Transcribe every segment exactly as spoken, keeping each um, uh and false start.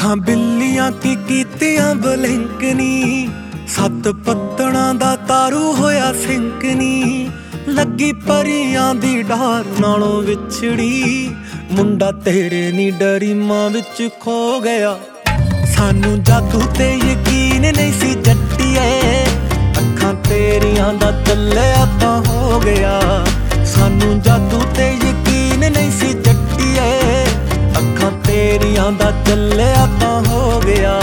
ਅੱਖਾਂ ਬਿੱਲੀਆਂ ਕੀ ਕੀਤੀਆਂ ਬਲਿੰਕ ਨੀ, ਸੱਤ ਪੱਤਣਾ ਦਾ ਤਾਰੂ ਹੋਇਆ ਸਿੰਕ ਨੀ। ਲੱਗੀ ਪਰੀਆਂ ਦੀ ਡਾਰ ਨਾਲੋਂ ਵਿਛੜੀ, ਮੁੰਡਾ ਤੇਰੇ ਨੀ ਡਰੀ ਮਾਂ ਵਿੱਚ ਖੋ ਗਿਆ। ਸਾਨੂੰ ਜਾਦੂ ਤੇ ਯਕੀਨ ਨਹੀਂ ਸੀ ਜੱਟੀਏ, ਅੱਖਾਂ ਤੇਰੀਆਂ ਦਾ ਚੱਲਿਆ ਤਾਂ ਹੋ ਗਿਆ। ਸਾਨੂੰ ਜਾਦੂ ਤੇ ਯਕੀਨ ਨਹੀਂ ਸੀ ਜੱਟੀਏ, ਅੱਖਾਂ ਤੇਰੀਆਂ ਦਾ ਚੱਲਿਆ ਤਾਂ ਹੋ ਗਿਆ।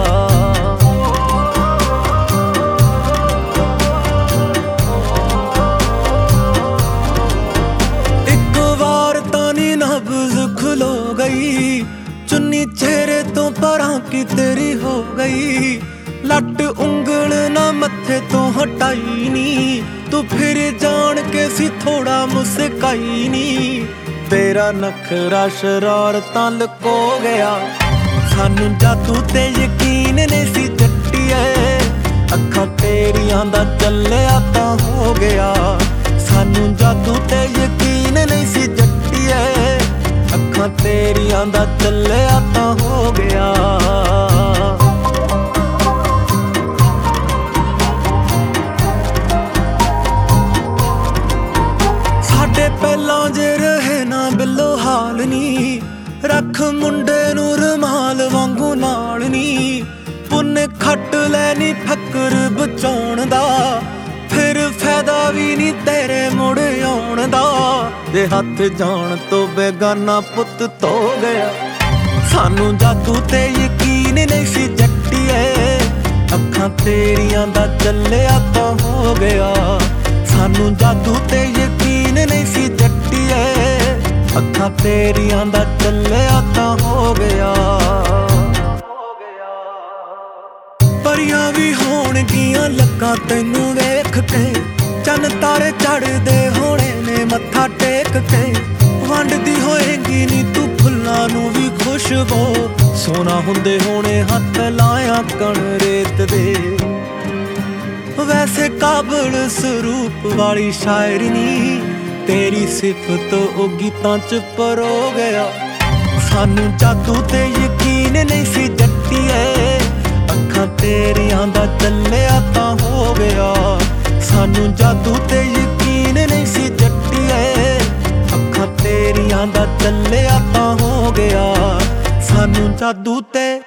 ਇੱਕ ਵਾਰ ਤਾਂ ਨੀ ਨਬਜ਼ ਖੁਲੋ ਗਈ, ਚੁੰਨੀ ਚਿਹਰੇ ਤੋਂ ਪਰਾਂ ਕੀ ਤੇਰੀ ਹੋ ਗਈ। ਲੱਟ ਉਂਗਲ ਨਾ ਮੱਥੇ ਤੋਂ ਹਟਾਈ ਨੀ, ਤੂੰ ਫਿਰ ਜਾਣ ਕੇ ਸੀ ਥੋੜਾ ਮੁਸਕਾਈ ਨੀ। ਤੇਰਾ ਨਖਰਾ ਸ਼ਰਾਰਤਾਂ ਲੁਕੋ ਗਿਆ। ਸਾਨੂੰ ਜਾਦੂ ਤੇ ਯਕੀਨ ਨਹੀਂ ਸੀ ਜੱਟੀਏ, ਅੱਖਾਂ ਤੇਰੀਆਂ ਦਾ ਚੱਲਿਆ ਤਾਂ ਹੋ ਗਿਆ। ਸਾਨੂੰ ਜਾਦੂ ਤੇ ਯਕੀਨ ਨਹੀਂ ਸੀ ਜੱਟੀਏ, ਅੱਖਾਂ ਤੇਰੀਆਂ ਦਾ ਚੱਲਿਆ ਤਾਂ ਹੋ ਗਿਆ। ਸਾਡੇ ਪਹਿਲਾਂ ਜੇ ਰਹੇ ਨਾ ਬਿੱਲੋ ਹਾਲ ਨੀ, ਰੱਖ ਮੁੰਡੇ ਨੂੰ ਰੁਮਾਲ ਵਾਂਗੂ ਨਾਲ ਨੀ। ਪੁੰਨ ਖੱਟ ਲੈ ਨੀ ਫੱਕਰ ਬਚਾਉਣ ਦਾ, ਫਿਰ ਫਾਇਦਾ ਵੀ ਨੀ ਤੇਰੇ ਮੁੜ ਆਉਣ ਦਾ। ਜੇ ਹੱਥ ਜਾਣ ਤੋਂ ਬੇਗਾਨਾ ਪੁੱਤ ਧੋ ਗਿਆ। ਸਾਨੂੰ ਜਾਦੂ ਤੇ ਯਕੀਨ ਨਹੀਂ ਸੀ ਜੱਟੀਏ, ਅੱਖਾਂ ਤੇਰੀਆਂ ਦਾ ਚੱਲਿਆ ਤਾਂ ਹੋ ਗਿਆ। ਸਾਨੂੰ ਜਾਦੂ ਤੇ ਯਕੀਨ ਨਹੀਂ ਸੀ ਜੱਟੀਏ, ਅੱਖਾਂ ਤੇਰੀਆਂ ਦਾ ਚੱਲਿਆ ਤਾਂ ਹੋ ਗਿਆ। ਪਰੀਆਂ ਵੀ ਹੋਣਗੀਆਂ ਲੱਗਾ ਤੈਨੂੰ ਵੇਖ ਕੇ, ਚੰਨ ਤਾਰੇ ਚੜ੍ਹਦੇ ਹੋਣੇ ਨੇ ਮੱਥਾ ਟੇਕ ਕੇ। ਵੰਡਦੀ ਹੋਏਗੀ ਨੀ ਤੂੰ ਫੁੱਲਾਂ ਨੂੰ ਵੀ ਖੁਸ਼ਬੂ, ਸੋਨਾ ਹੁੰਦੇ ਹੋਣੇ ਹੱਥ ਲਾਇਆ ਕਣ ਰੇਤ ਦੇ। ਵੈਸੇ ਕਾਬਲ ਸਰੂਪ ਵਾਲੀ ਸ਼ਾਇਰੀ ਨੀ, ਤੇਰੀ ਸਿਫਤ ਉਹ ਗੀਤਾਂ ਚ ਪਰੋ ਗਿਆ। ਸਾਨੂੰ ਜਾਦੂ ਤੇ ਯਕੀਨ ਨਹੀਂ ਸੀ ਜੱਟੀਏ, ਅੱਖਾਂ ਤੇਰੀਆਂ ਦਾ ਚੱਲਿਆ ਤਾਂ ਹੋ ਗਿਆ। ਸਾਨੂੰ ਜਾਦੂ ਤੇ ਯਕੀਨ ਨਹੀਂ ਸੀ ਜੱਟੀਏ, ਅੱਖਾਂ ਤੇਰੀਆਂ ਦਾ ਚੱਲਿਆ ਤਾਂ ਹੋ ਗਿਆ। ਸਾਨੂੰ ਜਾਦੂ ਤੇ